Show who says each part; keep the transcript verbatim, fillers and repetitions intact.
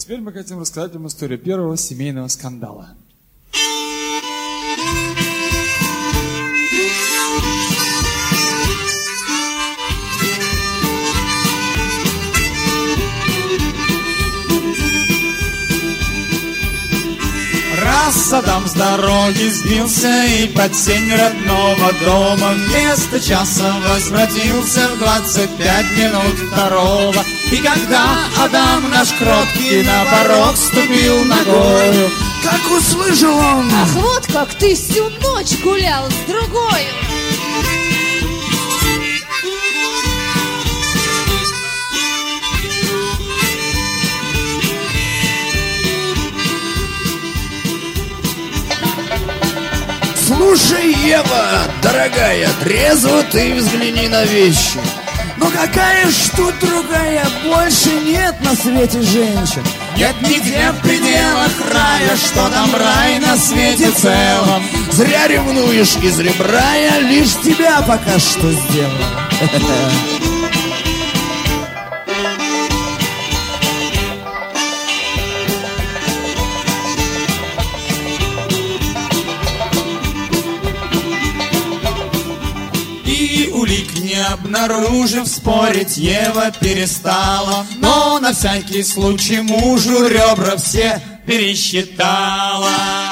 Speaker 1: Теперь мы хотим рассказать вам историю первого семейного скандала. Раз Адам с дороги сбился и под сень родного дома вместо часа возвратился в двадцать пять минут второго. И когда Адам наш кроткий на порог ступил ногою,
Speaker 2: как услышал он:
Speaker 3: ах, вот как ты всю ночь гулял с другой.
Speaker 2: Слушай, Ева, дорогая, трезво ты взгляни на вещи. Но какая ж тут другая, больше нет на свете женщин.
Speaker 1: Нет нигде в пределах рая, что там рай на свете целом.
Speaker 2: Зря ревнуешь, из ребра я лишь тебя пока что сделал.
Speaker 1: Улик не обнаружив, спорить Ева перестала, но на всякий случай мужу ребра все пересчитала.